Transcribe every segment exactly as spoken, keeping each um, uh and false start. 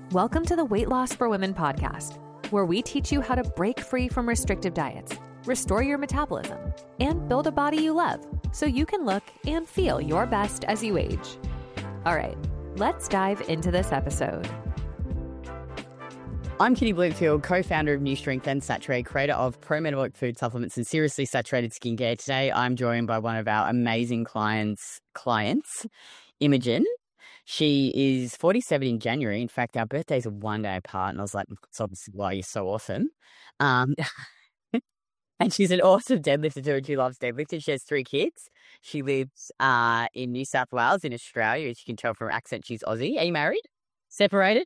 Welcome to the Weight Loss for Women podcast, where we teach you how to break free from restrictive diets, restore your metabolism, and build a body you love so you can look and feel your best as you age. All right, let's dive into this episode. I'm Kitty Bloomfield, co-founder of New Strength and Saturate, creator of pro-metabolic food supplements and seriously saturated skincare. Today, I'm joined by one of our amazing clients, clients, Imogen. She is forty-seven in January. In fact, our birthdays are one day apart, and I was like, "That's obviously why you're so awesome." Um, and she's an awesome deadlifter too, and she loves deadlifting. She has three kids. She lives uh, in New South Wales in Australia. As you can tell from her accent, she's Aussie. Are you married? Separated?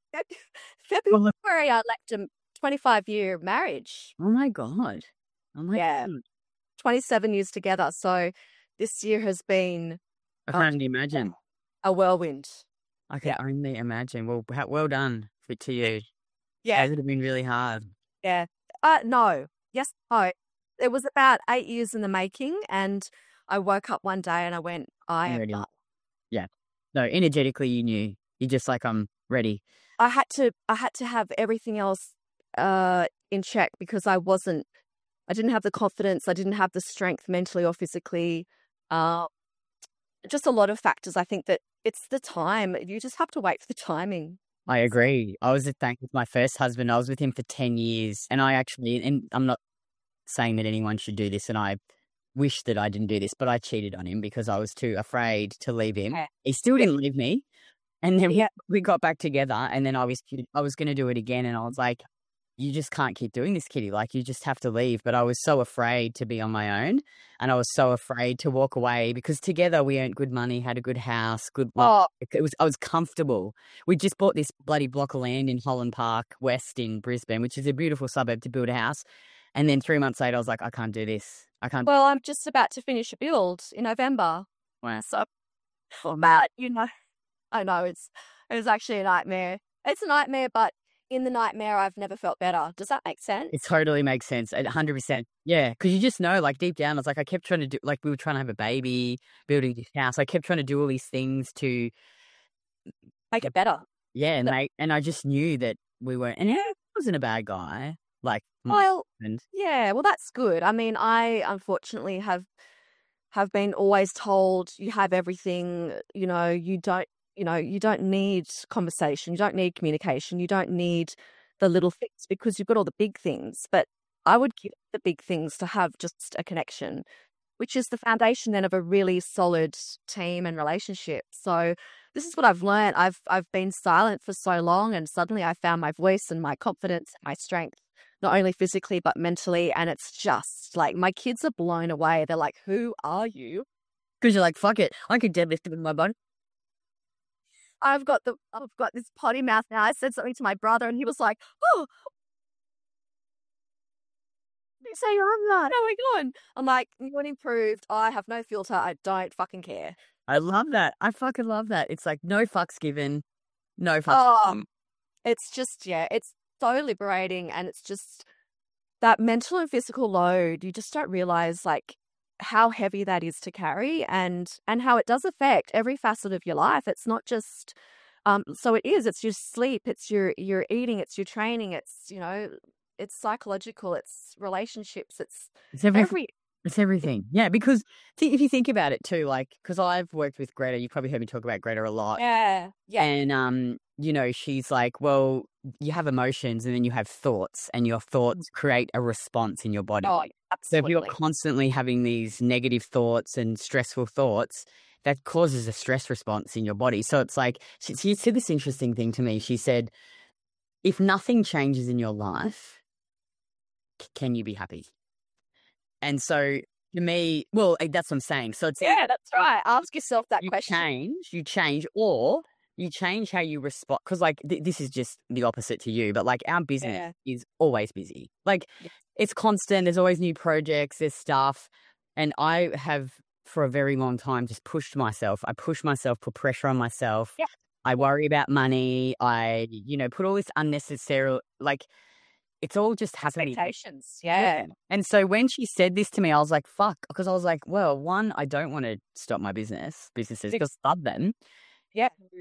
February, I left a twenty-five year marriage. Oh my God. Oh my yeah. God. twenty-seven years together. So this year has been I can only imagine. a whirlwind. I can only imagine. Well, ha- well done for, to you. Yeah. It would have been really hard. Yeah. Uh, no. Yes. No. It was about eight years in the making, and I woke up one day and I went, I am Ready. done. Yeah. No, energetically you knew. You're just like, I'm ready. I had to I had to have everything else uh, in check because I wasn't, I didn't have the confidence. I didn't have the strength mentally or physically. Uh, just a lot of factors. I think that it's the time. You just have to wait for the timing. I agree. I was at thank with my first husband. I was with him for ten years. And I actually, and I'm not saying that anyone should do this, and I wish that I didn't do this, but I cheated on him because I was too afraid to leave him. Okay. He still didn't leave me. And then Yeah. we, we got back together, and then I was I was going to do it again, and I was like, you just can't keep doing this, Kitty. Like, you just have to leave. But I was so afraid to be on my own, and I was so afraid to walk away because together we earned good money, had a good house, good life. Oh, It was I was comfortable. We just bought this bloody block of land in Holland Park West in Brisbane, which is a beautiful suburb, to build a house. And then three months later, I was like, I can't do this. I can't. well, I'm just about to finish a build in November. Wow. So, but, you know, I know it's it was actually a nightmare. It's a nightmare, but in the nightmare, I've never felt better. Does that make sense? It totally makes sense. one hundred percent. Yeah. Because you just know, like, deep down, I was like, I kept trying to do, like, we were trying to have a baby, building this house. I kept trying to do all these things to, Make it better. yeah. And No. they, and I just knew that we weren't, and he wasn't a bad guy. Like, my Well, husband. yeah, well, that's good. I mean, I unfortunately have have been always told you have everything. You know, you don't. You know, you don't need conversation. You don't need communication. You don't need the little things because you've got all the big things. But I would give the big things to have just a connection, which is the foundation then of a really solid team and relationship. So this is what I've learned. I've I've been silent for so long, and suddenly I found my voice and my confidence, my strength, not only physically but mentally. And it's just like my kids are blown away. They're like, "Who are you?" Because you're like, fuck it. I could deadlift it with my body. I've got the I've got this potty mouth now. I said something to my brother, and he was like, "Oh, you say you're on that? Oh my god!" I'm like, "You want improved? I have no filter. I don't fucking care." I love that. I fucking love that. It's like, no fucks given. No fucks Oh, given. it's just yeah, it's so liberating, and it's just that mental and physical load. You just don't realize like how heavy that is to carry, and and how it does affect every facet of your life. It's not just um so it is it's your sleep, it's your your eating, it's your training, it's you know it's psychological, it's relationships, it's It's everything. every It's everything. Yeah, because th- if you think about it too, like, because I've worked with Greta, you probably heard me talk about Greta a lot. yeah yeah And, um, you know, she's like, well, you have emotions and then you have thoughts, and your thoughts create a response in your body. oh So if you're absolutely constantly having these negative thoughts and stressful thoughts, that causes a stress response in your body. So it's like, she, she said this interesting thing to me. She said, if nothing changes in your life, c- can you be happy? And so to me, well, eh, that's what I'm saying. So it's yeah that's right. Ask yourself that you question. change, you change, or you change how you respond. Because, like, th- this is just the opposite to you, but like, our business Yeah. is always busy. Like, Yes. it's constant. There's always new projects, there's stuff. And I have, for a very long time, just pushed myself. I push myself, put pressure on myself. Yeah. I worry about money. I, you know, put all this unnecessary, like, it's all just happening. Expectations. Yeah. And so when she said this to me, I was like, fuck. Because I was like, well, one, I don't want to stop my business, businesses, Ex- because I love them. Yeah.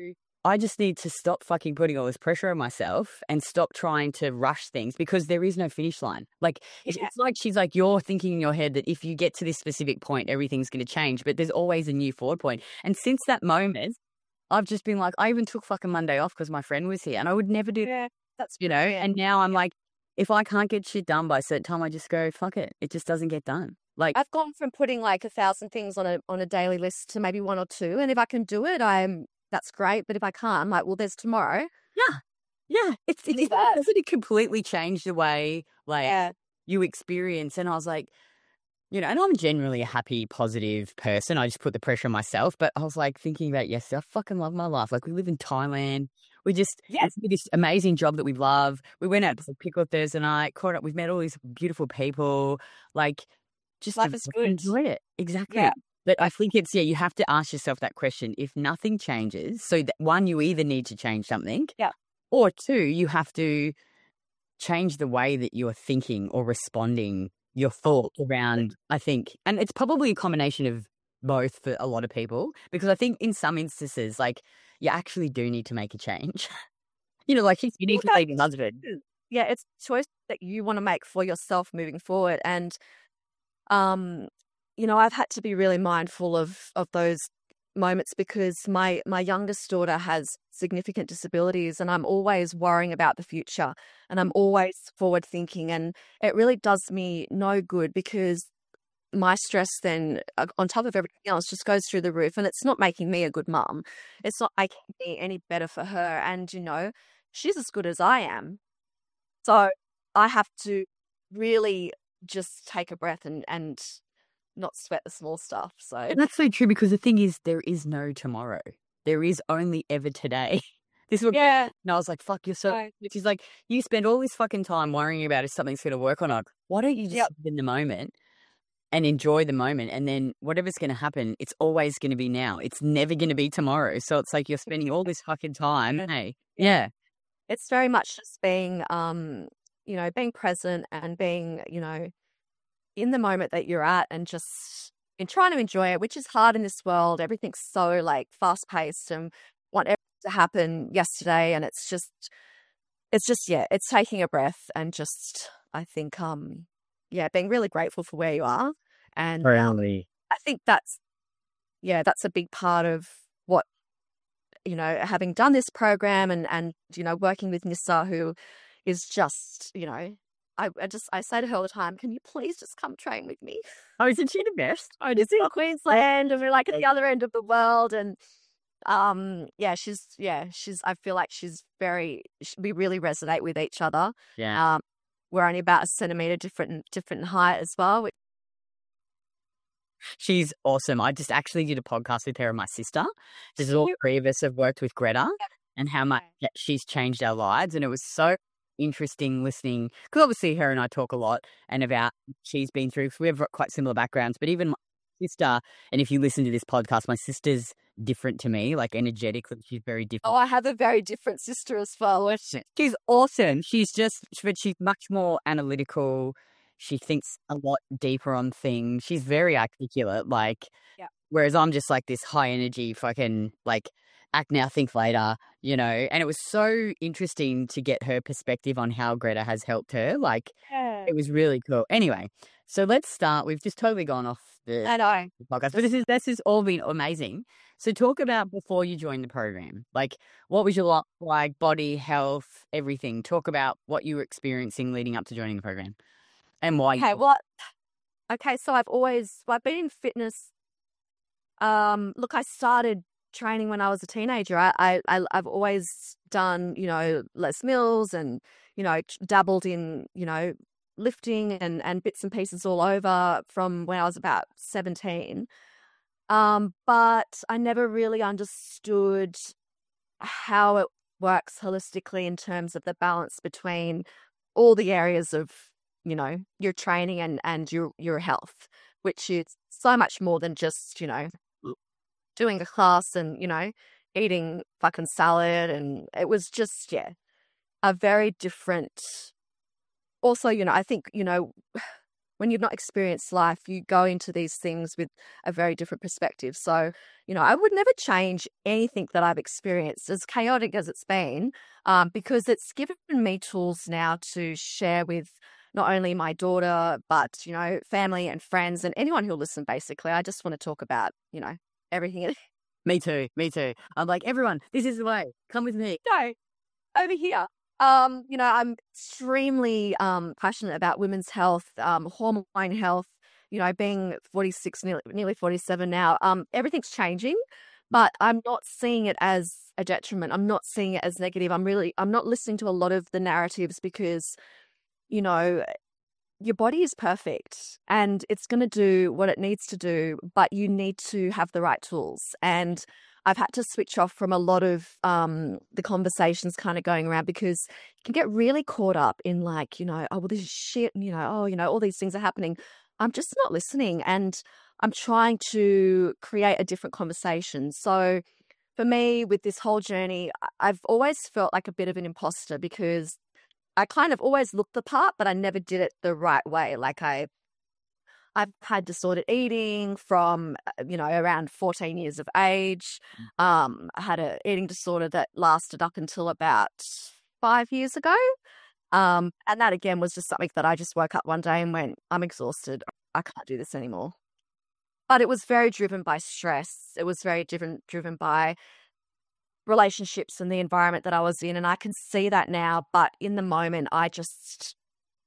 I just need to stop fucking putting all this pressure on myself and stop trying to rush things because there is no finish line. Like, it's, Yeah. it's like she's like, you're thinking in your head that if you get to this specific point, everything's going to change, but there's always a new forward point. And since that moment, I've just been like, I even took fucking Monday off because my friend was here and I would never do that, Yeah. That's you know? And now I'm like, if I can't get shit done by a certain time, I just go, fuck it. It just doesn't get done. Like, I've gone from putting like a thousand things on a on a daily list to maybe one or two. And if I can do it, I'm that's great. But if I can't, I'm like, well, there's tomorrow. yeah, yeah. It's, it's, Leave that. doesn't it completely change the way, like, Yeah. you experience? And I was like, you know, and I'm generally a happy, positive person. I just put the pressure on myself. But I was like thinking about yesterday, I fucking love my life. Like, we live in Thailand. We just, Yes. it's this amazing job that we love. We went out to pickle Thursday night, caught up, we've met all these beautiful people. Like, just Life to is good. enjoy it. Exactly. Yeah. But I think it's, yeah, you have to ask yourself that question. If nothing changes, so that one, you either need to change something. Yeah. Or two, you have to change the way that you're thinking or responding your thought around, I think, and it's probably a combination of both for a lot of people, because I think in some instances, like, you actually do need to make a change. You know, like, you need to Well, leave your husband. Yeah, it's a choice that you want to make for yourself moving forward. And, um, you know, I've had to be really mindful of of those moments because my my youngest daughter has significant disabilities, and I'm always worrying about the future, and I'm always forward thinking, and it really does me no good because my stress then, uh, on top of everything else, just goes through the roof, and it's not making me a good mum. It's not making me any better for her, and you know, she's as good as I am. So I have to really just take a breath and and not sweat the small stuff. So And that's so true, because the thing is, there is no tomorrow. There is only ever today. This is what, yeah, and I was like, fuck, you're so, Right. she's like, you spend all this fucking time worrying about if something's going to work or not. Why don't you just Yep. live in the moment and enjoy the moment? And then whatever's going to happen, it's always going to be now. It's never going to be tomorrow. So it's like you're spending all this fucking time. Hey, yeah. it's very much just being, um, you know, being present and being, you know, in the moment that you're at, and just in trying to enjoy it, which is hard in this world. Everything's so like fast paced and want everything to happen yesterday, and it's just, it's just yeah, it's taking a breath and just, I think, um, yeah, being really grateful for where you are, and Really. I think that's, yeah, that's a big part of what, you know, having done this program and, and, you know, working with Nissa, who is just, you know, I, I just, I say to her all the time, can you please just come train with me? Oh, isn't she the best? Oh, It's in Queensland, and we're like at the other end of the world. And, um, yeah, she's, yeah, she's, I feel like she's very, we really resonate with each other. Yeah. Um, we're only about a centimetre different, different in height as well, which, She's awesome. I just actually did a podcast with her and my sister. Just all three of us have worked with Greta and how much she's changed our lives. And it was so interesting listening, because obviously her and I talk a lot and about she's been through, we have quite similar backgrounds, but even my sister, and if you listen to this podcast, my sister's different to me, like energetically, she's very different. oh, I have a very different sister as well. She's awesome. She's just, but she's much more analytical. She thinks a lot deeper on things. She's very articulate, like, Yeah. whereas I'm just like this high energy fucking, like, act now, think later, you know. And it was so interesting to get her perspective on how Greta has helped her. Like, Yeah. it was really cool. Anyway, so let's start. We've just totally gone off the I know. podcast, but this is this has all been amazing. So talk about before you joined the program, like, what was your lot like, body, health, everything. Talk about what you were experiencing leading up to joining the program and why. Okay, you- well, okay, so I've always, well, I've been in fitness. Um, look, I started training when I was a teenager. I, I, I- I've always done, you know, Les Mills and, you know, t- dabbled in, you know, lifting and, and bits and pieces all over from when I was about seventeen. Um, but I never really understood how it works holistically in terms of the balance between all the areas of, you know, your training and, and your, your health, which is so much more than just, you know, doing a class and, you know, eating fucking salad. And it was just, yeah, a very different, also, you know, I think, you know, when you've not experienced life, you go into these things with a very different perspective. So, you know, I would never change anything that I've experienced, as chaotic as it's been, um, because it's given me tools now to share with not only my daughter, but, you know, family and friends and anyone who'll listen, basically. I just want to talk about, you know, everything. Me too. Me too. I'm like, everyone, this is the way. Come with me. No, over here. Um, you know, I'm extremely um, passionate about women's health, um, hormone health, you know, being forty-six, nearly, nearly forty-seven now. Um, everything's changing, but I'm not seeing it as a detriment. I'm not seeing it as negative. I'm really, I'm not listening to a lot of the narratives because, you know, your body is perfect and it's going to do what it needs to do, but you need to have the right tools. And I've had to switch off from a lot of um, the conversations kind of going around because you can get really caught up in like, you know, oh, well, this is shit, you know, oh, you know, all these things are happening. I'm just not listening and I'm trying to create a different conversation. So for me, with this whole journey, I've always felt like a bit of an imposter because I kind of always looked the part, but I never did it the right way. Like I I've had disordered eating from, you know, around fourteen years of age. Um, I had an eating disorder that lasted up until about five years ago. Um, and that, again, was just something that I just woke up one day and went, I'm exhausted. I can't do this anymore. But it was very driven by stress. It was very driven, driven by relationships and the environment that I was in. And I can see that now. But in the moment, I just...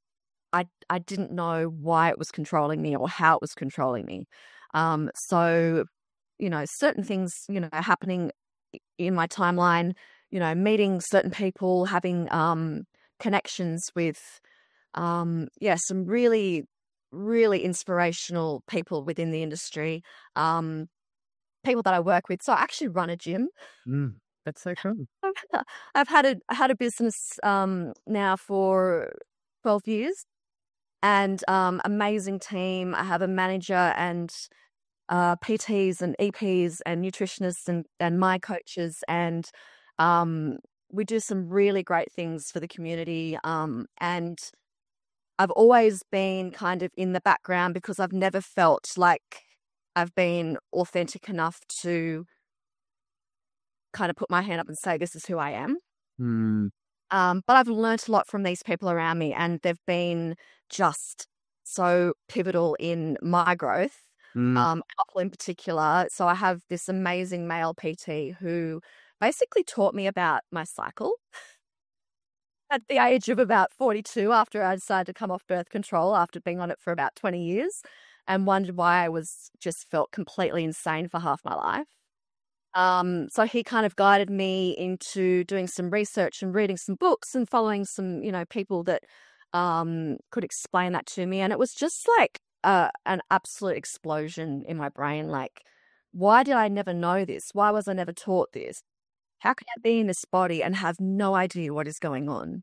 I I didn't know why it was controlling me or how it was controlling me. Um, so, you know, certain things, you know, happening in my timeline, you know, meeting certain people, having um, connections with, um, yeah, some really, really inspirational people within the industry, um, people that I work with. So I actually run a gym. Mm, that's so cool. I've had a I had a business um, now for twelve years. And um, amazing team. I have a manager and uh, P Ts and E Ps and nutritionists and, and my coaches. And um, we do some really great things for the community. Um, and I've always been kind of in the background because I've never felt like I've been authentic enough to kind of put my hand up and say, this is who I am. Mm. Um, but I've learnt a lot from these people around me and they've been just so pivotal in my growth, Mm. um, a couple in particular. So I have this amazing male P T who basically taught me about my cycle at the age of about forty-two after I decided to come off birth control after being on it for about twenty years and wondered why I was just felt completely insane for half my life. Um, so he kind of guided me into doing some research and reading some books and following some, you know, people that um, could explain that to me. And it was just like uh, an absolute explosion in my brain. Like, why did I never know this? Why was I never taught this? How can I be in this body and have no idea what is going on?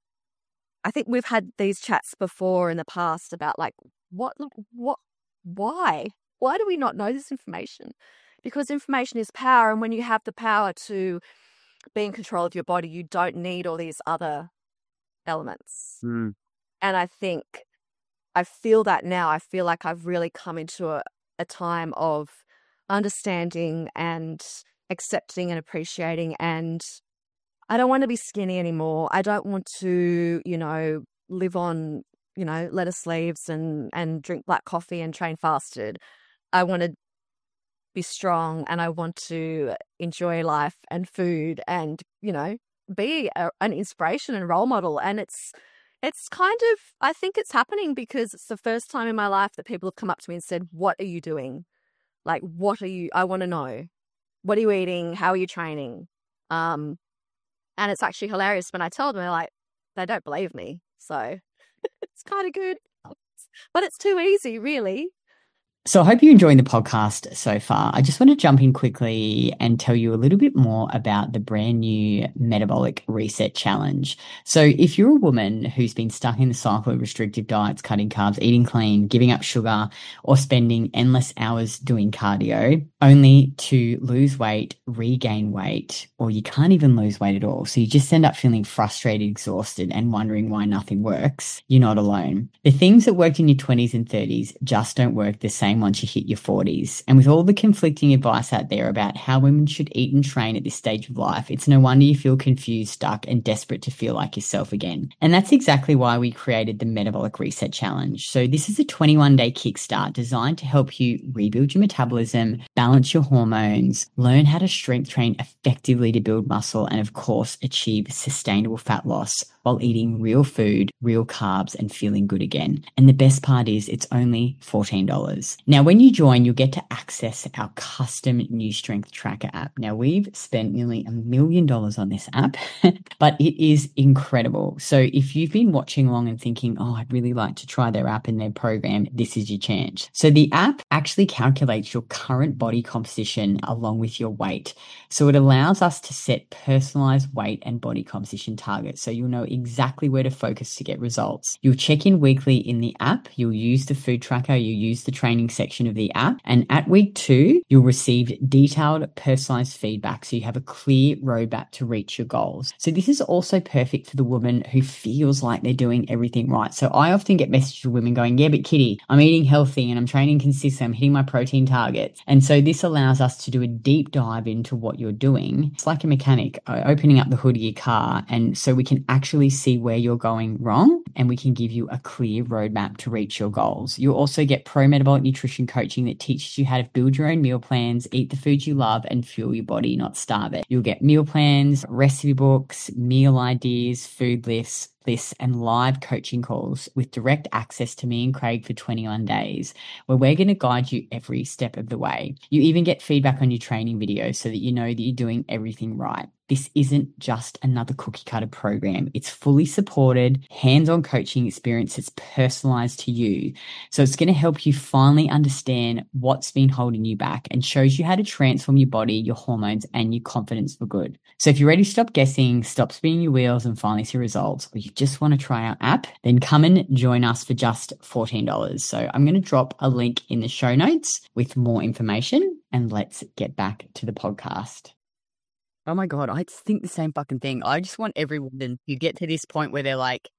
I think we've had these chats before in the past about like, what, what, why? Why do we not know this information? Because information is power. And when you have the power to be in control of your body, you don't need all these other elements. Mm. And I think I feel that now. I feel like I've really come into a, a time of understanding and accepting and appreciating. And I don't want to be skinny anymore. I don't want to, you know, live on, you know, lettuce leaves and, and drink black coffee and train fasted. I want to be strong and I want to enjoy life and food and, you know, be a, an inspiration and role model. And it's, it's kind of, I think it's happening because it's the first time in my life that people have come up to me and said, what are you doing? Like, what are you, I want to know. What are you eating? How are you training? Um, and it's actually hilarious when I tell them, they're like, they don't believe me. So it's kind of good, but it's too easy, really. So I hope you're enjoying the podcast so far. I just want to jump in quickly and tell you a little bit more about the brand new Metabolic Reset Challenge. So if you're a woman who's been stuck in the cycle of restrictive diets, cutting carbs, eating clean, giving up sugar, or spending endless hours doing cardio, only to lose weight, regain weight, or you can't even lose weight at all. So you just end up feeling frustrated, exhausted, and wondering why nothing works, you're not alone. The things that worked in your twenties and thirties just don't work the same once you hit your forties. And with all the conflicting advice out there about how women should eat and train at this stage of life, it's no wonder you feel confused, stuck, and desperate to feel like yourself again. And that's exactly why we created the Metabolic Reset Challenge. So this is a twenty-one day kickstart designed to help you rebuild your metabolism, balance your hormones, learn how to strength train effectively to build muscle, and of course, achieve sustainable fat loss while eating real food, real carbs, and feeling good again. And the best part is it's only fourteen dollars. Now, when you join, you'll get to access our custom New Strength Tracker app. Now, we've spent nearly a million dollars on this app, but it is incredible. So if you've been watching along and thinking, oh, I'd really like to try their app and their program, this is your chance. So the app actually calculates your current body composition along with your weight. So it allows us to set personalized weight and body composition targets. So you'll know exactly where to focus to get results. You'll check in weekly in the app. You'll use the food tracker. You'll use the training section of the app. And at week two, you'll receive detailed personalized feedback. So you have a clear roadmap to reach your goals. So this is also perfect for the woman who feels like they're doing everything right. So I often get messages from women going, yeah, but Kitty, I'm eating healthy and I'm training consistently. I'm hitting my protein targets. And so this allows us to do a deep dive into what you're doing. It's like a mechanic uh, opening up the hood of your car. And so we can actually see where you're going wrong and we can give you a clear roadmap to reach your goals. You'll also get pro metabolic nutrition coaching that teaches you how to build your own meal plans, eat the food you love, and fuel your body, not starve it. You'll get meal plans, recipe books, meal ideas, food lists, lists, and live coaching calls with direct access to me and Craig for twenty-one days, where we're going to guide you every step of the way. You even get feedback on your training videos so that you know that you're doing everything right. This isn't just another cookie cutter program. It's fully supported, hands-on coaching experience that's personalized to you. So it's going to help you finally understand what's been holding you back and shows you how to transform your body, your hormones, and your confidence for good. So if you're ready to stop guessing, stop spinning your wheels, and finally see results, or you just want to try our app, then come and join us for just fourteen dollars. So I'm going to drop a link in the show notes with more information, and let's get back to the podcast. Oh my God, I think the same fucking thing. I just want every woman to get to this point where they're like,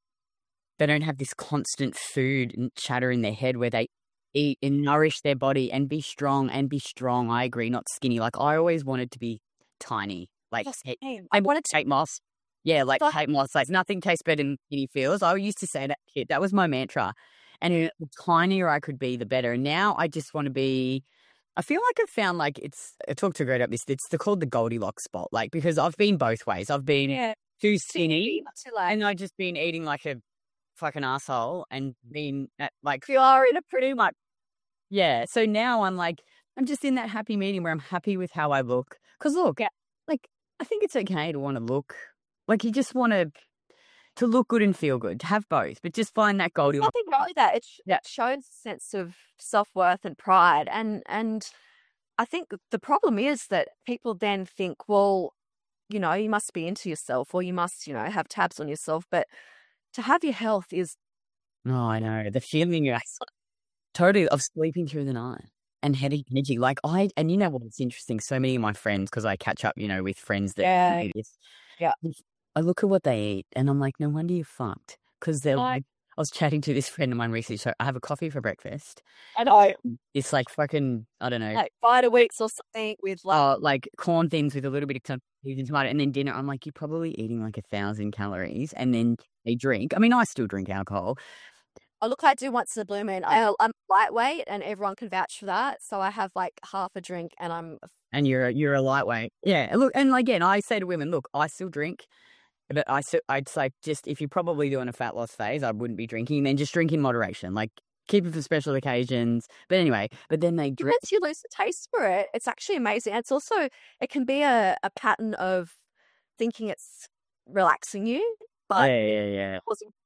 they don't have this constant food and chatter in their head where they eat and nourish their body and be strong and be strong. I agree, not skinny. Like I always wanted to be tiny. Like Yes, it- same. I I wanted wanted to take Moss. Yeah, like But- take Moss. Like nothing tastes better than skinny feels. I used to say that kid. That was my mantra. And the tinier I could be, the better. And now I just want to be. I feel like I've found like it's. I talked to Greg about this. It's the, called the Goldilocks spot. Like because I've been both ways. I've been Yeah. too skinny, Not too late. and I've just been eating like a fucking asshole, and been at like If you are in a pretty pretty much. Yeah. So now I'm like, I'm just in that happy medium where I'm happy with how I look. Because look, Yeah. like I think it's okay to want to look like you just want to to look good and feel good, to have both, but just find that Goldilocks. nothing wrong with that. It, sh- Yeah. it shows a sense of self worth and pride, and and I think the problem is that people then think, well, you know, you must be into yourself, or you must, you know, have tabs on yourself. But to have your health is Oh, I know the feeling you're totally of sleeping through the night and headache energy. Like I, and you know what's interesting? So many of my friends, because I catch up, you know, with friends that Yeah. do this. Yeah. I look at what they eat, and I'm like, no wonder you're fucked. Because they're I- like, I was chatting to this friend of mine recently. So I have a coffee for breakfast. I know, It's like fucking, I don't know, like Vita-Weeks or something with like uh, like corn thins with a little bit of tom- cheese and tomato, and then dinner. I'm like, you're probably eating like a thousand calories, and then they drink. I mean, I still drink alcohol. oh look, I do once in a blue moon. I, I'm lightweight, and everyone can vouch for that. So I have like half a drink, and I'm And you're a, you're a lightweight. Yeah. Look, and again, I say to women, look, I still drink, but I still, I'd say just if you're probably doing a fat loss phase, I wouldn't be drinking. Then just drink in moderation, like keep it for special occasions. But anyway, but then they drink. once you lose the taste for it, it's actually amazing. And it's also it can be a, a pattern of thinking it's relaxing you, but Yeah, yeah, yeah. causing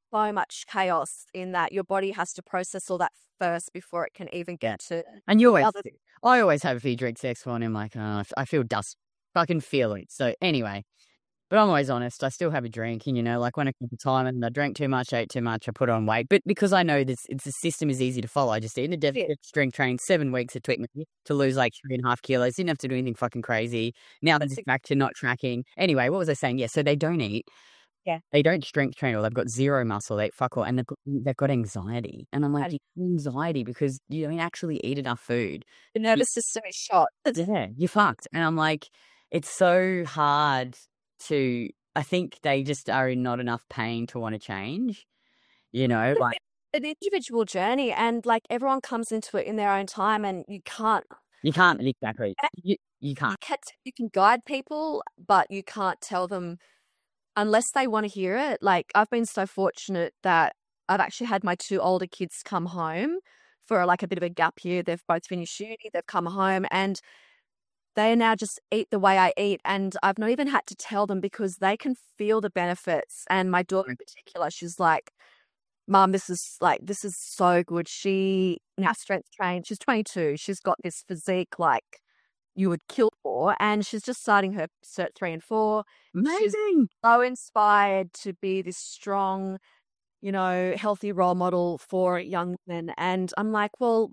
so much chaos in that your body has to process all that first before it can even get to. And you always, other- I always have a few drinks next morning. I'm like, oh, I feel dust. I can feel it. So anyway, but I'm always honest. I still have a drink, and you know, like when I come to time and I drank too much, ate too much, I put on weight. But because I know this, it's the system is easy to follow. I just did a deficit strength train seven weeks. It took me to lose like three and a half kilos. Didn't have to do anything fucking crazy. Now I'm just back to not tracking. Anyway, what was I saying? Yeah, so they don't eat. Yeah. They don't strength train or they've got zero muscle. They fuck all, and they've got, they've got anxiety. And I'm like, anxiety because you don't actually eat enough food. The nervous system is shot. Yeah, you're fucked. And I'm like, it's so hard to. I think they just are in not enough pain to want to change. You know, like an individual journey, and like everyone comes into it in their own time, and you can't. You can't exactly. You you can't. You can, you can guide people, but you can't tell them. Unless they want to hear it. Like, I've been so fortunate that I've actually had my two older kids come home for like a bit of a gap year. They've both finished uni. They've come home and they now just eat the way I eat. And I've not even had to tell them because they can feel the benefits. And my daughter in particular, she's like, Mom, this is like, this is so good. She now strength trained. She's twenty-two. She's got this physique like you would kill for, and she's just starting her cert three and four. Amazing. She's so inspired to be this strong, you know, healthy role model for young women. And I'm like, well,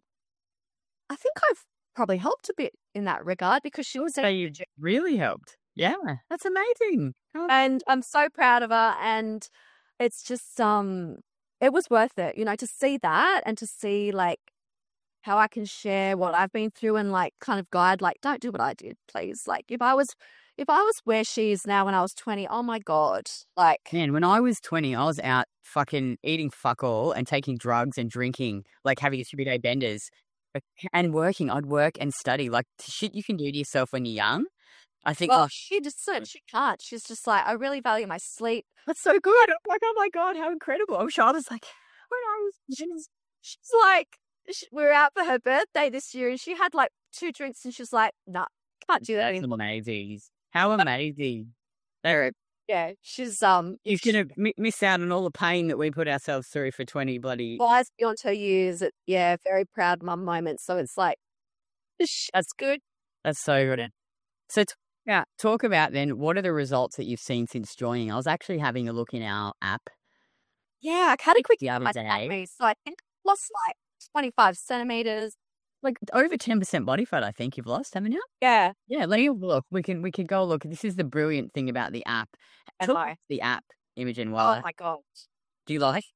I think I've probably helped a bit in that regard because she was so you really helped. Yeah, that's amazing. Oh. And I'm so proud of her. And it's just, um, it was worth it, you know, to see that and to see like how I can share what I've been through and like kind of guide, like, don't do what I did, please. Like if I was, if I was where she is now when I was twenty, oh my God. Like, man, when I was twenty, I was out fucking eating fuck all and taking drugs and drinking, like having three day benders and working. I'd work and study, like shit you can do to yourself when you're young. I think, well, oh, she just said she can't. She's just like, I really value my sleep. That's so good. I'm like, oh my God, how incredible. I wish I was like, when I was, she's, she's like, we were out for her birthday this year and she had like two drinks and she's like, nah, can't do that anymore. Amazing. How amazing. They're, yeah, she's, um, she's going to m- miss out on all the pain that we put ourselves through for twenty bloody. Wise beyond her years. It, yeah, very proud mum moment. So it's like, that's good. That's so good. So talk about, talk about then, what are the results that you've seen since joining? I was actually having a look in our app. Yeah, I had a quick the other day. So I think I lost like twenty-five centimeters, like over ten percent body fat. I think you've lost, haven't you? Yeah, yeah. Let me look. We can we can go look. This is the brilliant thing about the app. Talk the app, Imogen Waller. Oh my God, do you like?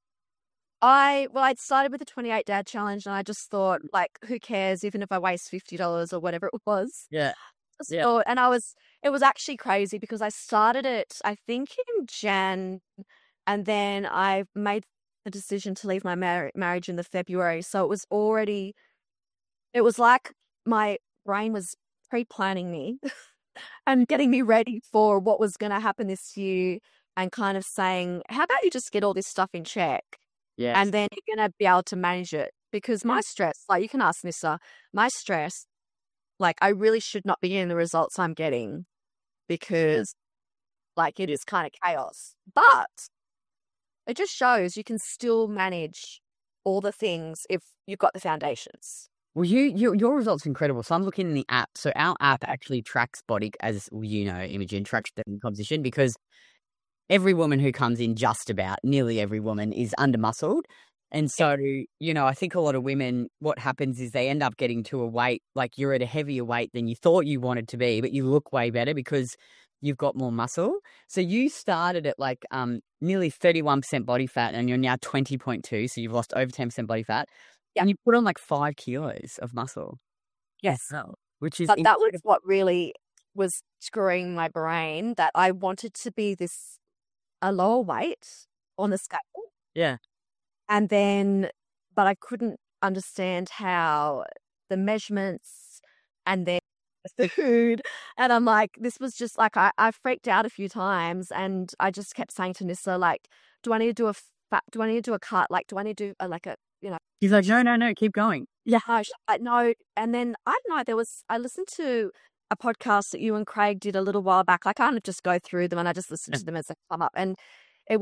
I well, I'd started with the twenty-eight dad challenge, and I just thought, like, who cares? Even if I waste fifty dollars or whatever it was. Yeah. Yeah. Thought, and I was, it was actually crazy because I started it, I think in Jan, and then I made the decision to leave my mar- marriage in the February. So it was already, it was like my brain was pre-planning me and getting me ready for what was going to happen this year and kind of saying, how about you just get all this stuff in check? Yeah. And then you're going to be able to manage it. Because my stress, like you can ask Nissa, my stress, like I really should not be getting the results I'm getting because like it is kind of chaos. But it just shows you can still manage all the things if you've got the foundations. Well, you, you your results are incredible. So I'm looking in the app. So our app actually tracks body, as you know, Imogen, tracks the composition because every woman who comes in, just about nearly every woman, is under-muscled. And so, you know, I think a lot of women, what happens is they end up getting to a weight, like you're at a heavier weight than you thought you wanted to be, but you look way better because you've got more muscle. So you started at like um nearly thirty-one percent body fat and you're now twenty point two. So you've lost over ten percent body fat. Yeah. And you put on like five kilos of muscle. Yes. So, which is But that was what really was screwing my brain, that I wanted to be this, a lower weight on the scale. Yeah. And then, but I couldn't understand how the measurements and then the food. And I'm like, this was just like, I, I freaked out a few times and I just kept saying to Nissa, like, do I need to do a fat, do I need to do a cut? Like, do I need to do a, like a, you know. He's like, no, no, no, keep going. Yeah. Like, no. And then I don't know, there was, I listened to a podcast that you and Craig did a little while back. I kind of just go through them and I just listen to them as they come up. And it was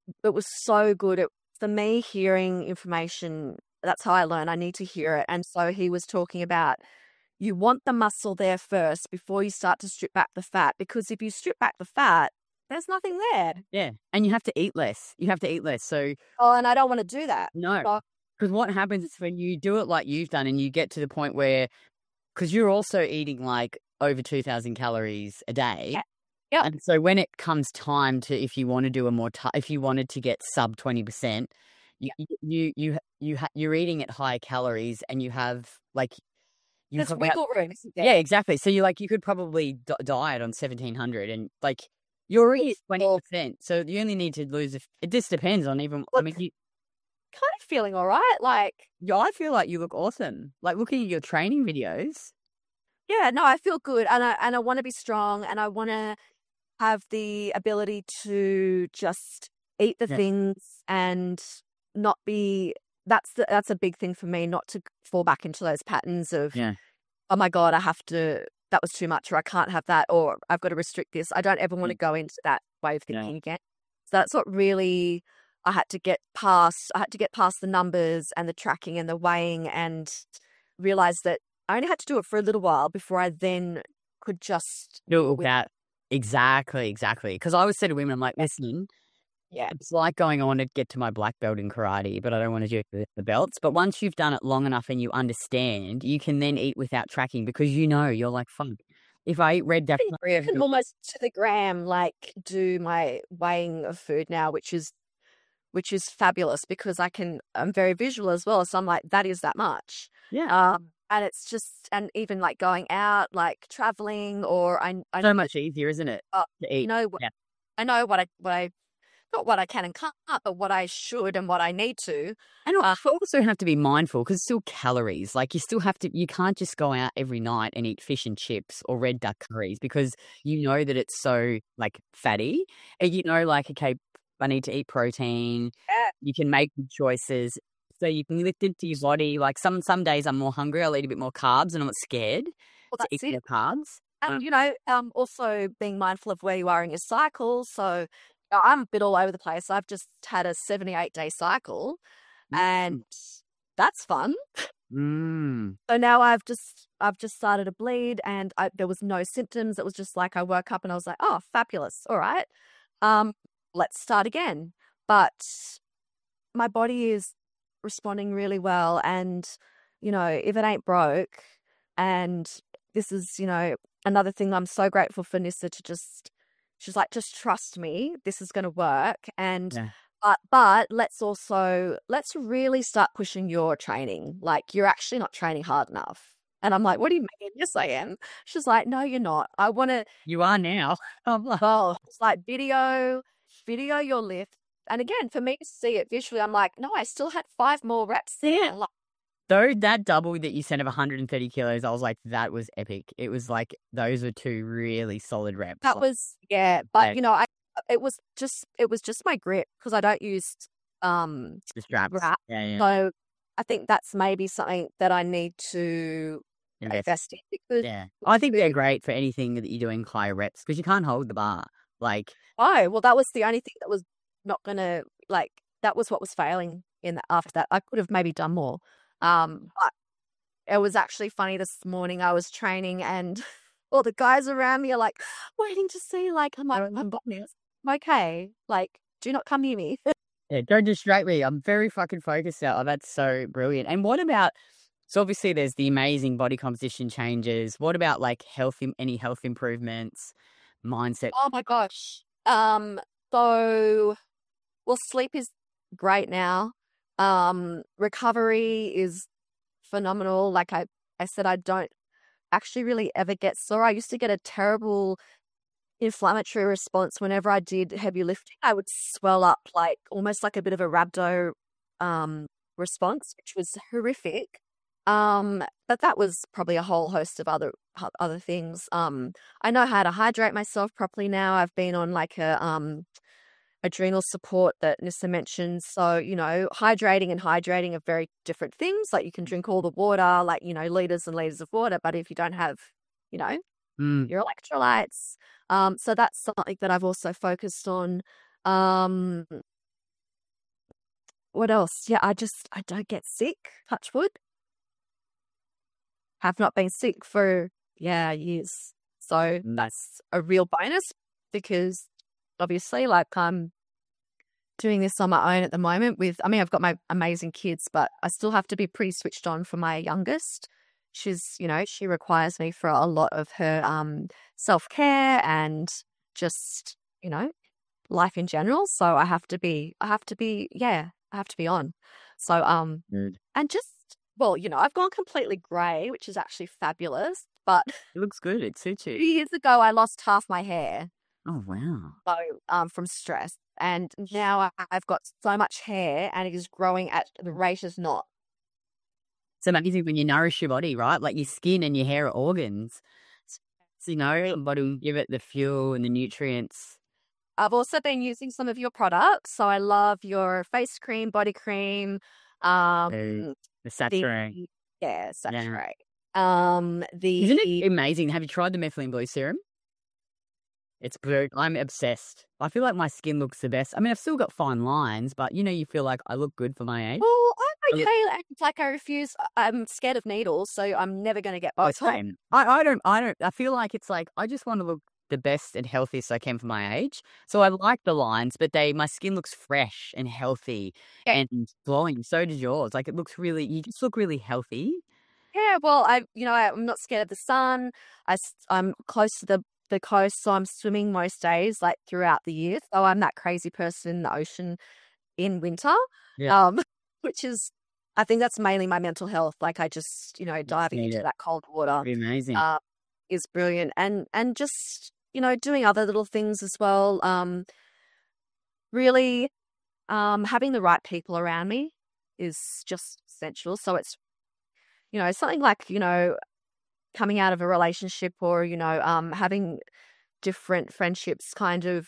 it was so good. It, for me, hearing information, that's how I learn. I need to hear it. And so he was talking about you want the muscle there first before you start to strip back the fat, because if you strip back the fat, there's nothing there. Yeah. And you have to eat less. You have to eat less. So, Oh, and I don't want to do that. no. So, Because what happens is when you do it like you've done and you get to the point where, because you're also eating like over two thousand calories a day. Yeah. Yep. And so when it comes time to, if you want to do a more, t- if you wanted to get sub twenty percent, you, you, you, you, ha- you're eating at high calories and you have like, you there's have wiggle room, isn't there? yeah, exactly. So you like, you could probably d- diet on seventeen hundred and like you're already at twenty percent. So you only need to lose, a f- it just depends on even, I Look, mean, you, kind of feeling all right. Like, yeah, I feel like you look awesome. Like looking at your training videos. yeah, no, I feel good, and I and I want to be strong, and I want to have the ability to just eat the Yeah. things and not be. That's the, that's a big thing for me, not to fall back into those patterns of, Yeah. oh my God, I have to. That was too much, or I can't have that, or I've got to restrict this. I don't ever want to go into that way of Yeah. thinking again. So that's what really I had to get past. I had to get past the numbers and the tracking and the weighing, and realize that I only had to do it for a little while before I then could just Do with- that. Exactly, exactly. Because I always say to women, I'm like, listen, yeah, it's like going on to get to my black belt in karate, but I don't want to do the, the belts. But once you've done it long enough and you understand, you can then eat without tracking because you know, you're like, fuck, if I eat red duck, I can almost to the gram like do my weighing of food now, which is which is fabulous because I can. I'm very visual as well, so I'm like, that is that much. yeah, Um, and it's just, and even like going out, like traveling, or I, I so much easier, isn't it? uh, To eat. know what Yeah. I know what I what I not what I can and can't, but what I should and what I need to. And Uh, you also have to be mindful because it's still calories. Like you still have to, you can't just go out every night and eat fish and chips or red duck curries because you know that it's so like fatty. And you know, like, okay, I need to eat protein. Yeah. You can make good choices. So you can lift into your body. Like some some days I'm more hungry, I'll eat a bit more carbs and I'm not scared Well, to eat that's it. more carbs. And, you know, um, also being mindful of where you are in your cycle. So uh, I'm a bit all over the place. I've just had a seventy-eight day cycle and that's fun. Mm. So now I've just, I've just started to bleed and I, there was no symptoms. It was just like, I woke up and I was like, oh, fabulous. All right. Um, let's start again. But my body is responding really well. And, you know, if it ain't broke, and this is, you know, another thing I'm so grateful for Nissa to just, she's like, just trust me, this is going to work. And, Yeah. but, but let's also, let's really start pushing your training. Like, you're actually not training hard enough. And I'm like, what do you mean? Yes, I am. She's like, no, you're not. I want to, You are now. I'm like, oh, it's like video, video your lift. And again, for me to see it visually, I'm like, no, I still had five more reps there. Like, though that double that you sent of one hundred thirty kilos, I was like, that was epic. It was like, those were two really solid reps. that Like, was, yeah. But, Like- you know, I, it was just, it was just my grip because I don't use, um, the straps. wrap. Yeah, yeah. So I think that's maybe something that I need to Invest. invest in because, Yeah. I think they're great for anything that you're doing higher reps because you can't hold the bar. Like, oh, well, that was the only thing that was not going to, like, that was what was failing in the, after that. I could have maybe done more. Um, but it was actually funny this morning. I was training and all the guys around me are like waiting to see, like, I'm like, I'm okay. Like, do not come near me. yeah, don't distract me. I'm very fucking focused now. Oh, that's so brilliant. And what about, so obviously there's the amazing body composition changes. What about like health, im- any health improvements, mindset? Oh my gosh. Um, so, well, sleep is great now. Um, recovery is phenomenal. Like I, I said, I don't actually really ever get sore. I used to get a terrible inflammatory response whenever I did heavy lifting. I would swell up like almost like a bit of a rhabdo um, response, which was horrific. Um, but that was probably a whole host of other other things. Um, I know how to hydrate myself properly now. I've been on like a um, adrenal support that Nissa mentioned. So, you know, hydrating and hydrating are very different things. Like you can drink all the water, like, you know, liters and liters of water, but if you don't have, you know, Mm. your electrolytes. Um, so that's something that I've also focused on. Um, what else? Yeah, I just, I don't get sick, touch wood. Have not been sick for, yeah, years. So that's a real bonus because obviously, like, I'm doing this on my own at the moment with, I mean, I've got my amazing kids, but I still have to be pretty switched on for my youngest. She's, you know, she requires me for a lot of her um, self-care and just, you know, life in general. So I have to be, I have to be, yeah, I have to be on. So, um, Good. and just, well, you know, I've gone completely grey, which is actually fabulous. But It looks good. It suits two you. years ago, I lost half my hair. Oh, wow. So, um, from stress. And now I- I've got so much hair and it is growing at the rate is not. It's amazing when you nourish your body, right? Like your skin and your hair are organs. So, you know, your body will give it the fuel and the nutrients. I've also been using some of your products. So I love your face cream, body cream, um, The, the Saturate. the, yeah, Yeah. Saturate. Um, the Isn't it amazing? Have you tried the methylene blue serum? It's brilliant. I'm obsessed. I feel like my skin looks the best. I mean, I've still got fine lines, but you know, you feel like I look good for my age. Well, I'm I look- okay. Like- Like I refuse. I'm scared of needles, so I'm never going to get Oh, Botox. same. I, I don't, I don't, I feel like it's like, I just want to look the best and healthiest I can for my age. So I like the lines, but they, my skin looks fresh and healthy Yeah. and glowing. So does yours. Like it looks really, you just look really healthy. Yeah, well, I, you know, I, I'm not scared of the sun. I, am close to the, the coast, so I'm swimming most days, like throughout the year. So I'm that crazy person in the ocean in winter, Yeah. um, which is, I think that's mainly my mental health. Like I just, you know, diving need into it. that cold water Pretty amazing. uh, is brilliant, and and just, you know, doing other little things as well. Um, really, um, having the right people around me is just essential. So it's, you know, something like, you know, coming out of a relationship or, you know, um, having different friendships kind of,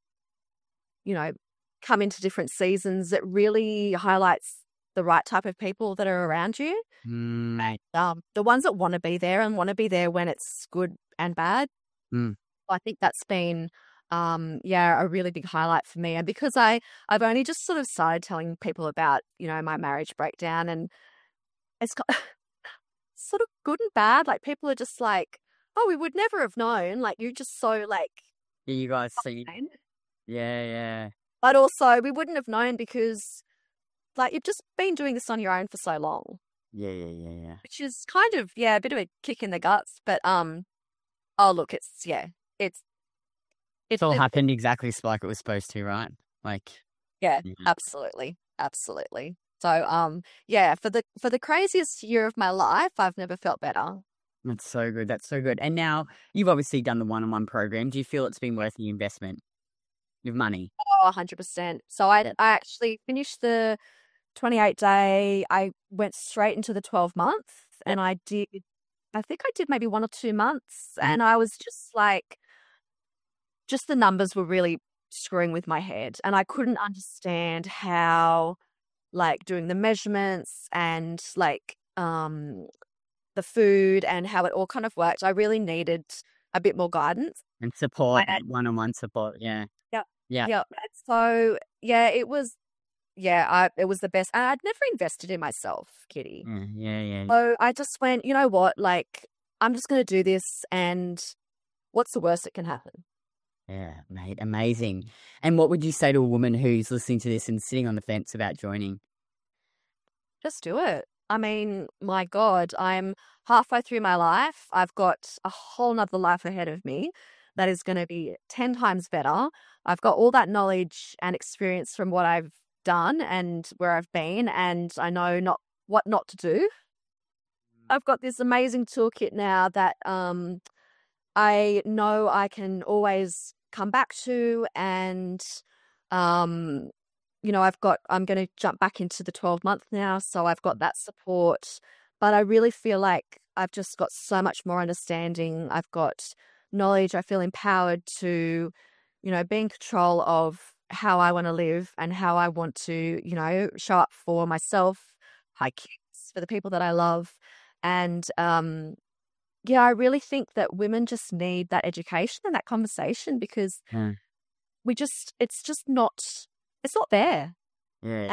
you know, come into different seasons. It really highlights the right type of people that are around you. Mm. Um, the ones that want to be there and want to be there when it's good and bad. Mm. I think that's been, um, yeah, a really big highlight for me. And because I, I've only just sort of started telling people about, you know, my marriage breakdown, and it's got sort of good and bad. Like people are just like, oh, we would never have known. Like you're just so like, Yeah, you guys see. fine. Yeah, yeah. But also we wouldn't have known because like you've just been doing this on your own for so long, Yeah, yeah, yeah, yeah. which is kind of, yeah, a bit of a kick in the guts. But, um, oh, look, it's, yeah, it's, It's all happened exactly like it was supposed to, right? Like, yeah, yeah. absolutely. Absolutely. So, um, yeah, for the, for the craziest year of my life, I've never felt better. That's so good. That's so good. And now you've obviously done the one-on-one program. Do you feel it's been worth the investment of money? Oh, one hundred percent. So I, I actually finished the twenty-eight day. I went straight into the twelve month, and I did, I think I did maybe one or two months. Mhm. And I was just like, just the numbers were really screwing with my head. And I couldn't understand how, like, doing the measurements and like, um, the food and how it all kind of worked. I really needed a bit more guidance. And support, I had- one-on-one support. Yeah. Yep. Yeah. Yeah. So yeah, it was, yeah, I, it was the best. And I'd never invested in myself, Kitty. Yeah, yeah, yeah. So I just went, you know what, like, I'm just going to do this, and what's the worst that can happen? Yeah, mate. Amazing. And what would you say to a woman who's listening to this and sitting on the fence about joining? Just do it. I mean, my God, I'm halfway through my life. I've got a whole nother life ahead of me that is going to be ten times better. I've got all that knowledge and experience from what I've done and where I've been, and I know not what not to do. I've got this amazing toolkit now that um, I know I can always come back to, and um, you know, I've got, I'm going to jump back into the twelve month now. So I've got that support, but I really feel like I've just got so much more understanding. I've got knowledge. I feel empowered to, you know, be in control of how I want to live and how I want to, you know, show up for myself, my kids, for the people that I love. And, um, yeah, I really think that women just need that education and that conversation, because Yeah. we just, it's just not, it's not there. Yeah. And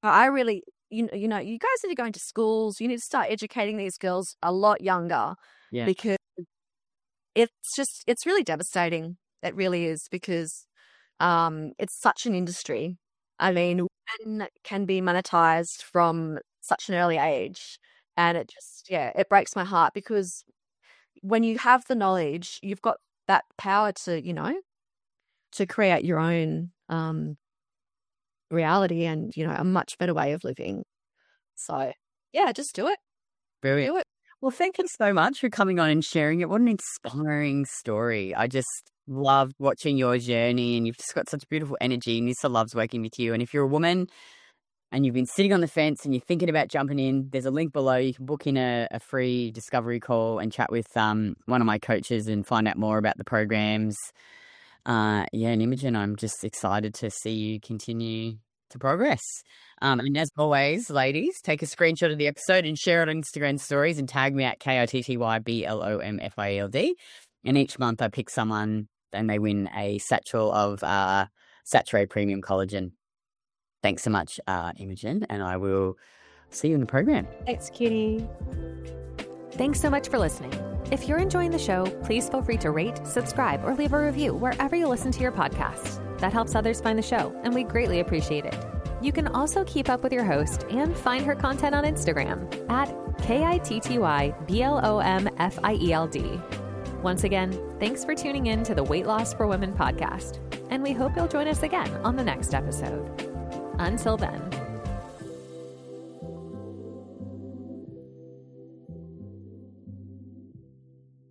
I really, you, you know, you guys need to go into schools. You need to start educating these girls a lot younger Yeah. because it's just, it's really devastating. It really is because um, it's such an industry. I mean, women can be monetized from such an early age. And it just, yeah, it breaks my heart because when you have the knowledge, you've got that power to, you know, to create your own um, reality and, you know, a much better way of living. So, yeah, just do it. Brilliant. Do it. Well, thank you so much for coming on and sharing it. What an inspiring story. I just loved watching your journey, and you've just got such beautiful energy. Nissa loves working with you. And if you're a woman and you've been sitting on the fence and you're thinking about jumping in, there's a link below. You can book in a, a free discovery call and chat with um, one of my coaches and find out more about the programs. Uh, yeah, and Imogen, I'm just excited to see you continue to progress. Um, and as always, ladies, take a screenshot of the episode and share it on Instagram stories and tag me at K I T T Y B L O M F I E L D. And each month I pick someone and they win a satchel of uh, Saturé Premium Collagen. Thanks so much, uh, Imogen, and I will see you in the program. Thanks, Kitty. Thanks so much for listening. If you're enjoying the show, please feel free to rate, subscribe, or leave a review wherever you listen to your podcast. That helps others find the show, and we greatly appreciate it. You can also keep up with your host and find her content on Instagram at K I T T Y B L O M F I E L D. Once again, thanks for tuning in to the Weight Loss for Women podcast, and we hope you'll join us again on the next episode. Until then.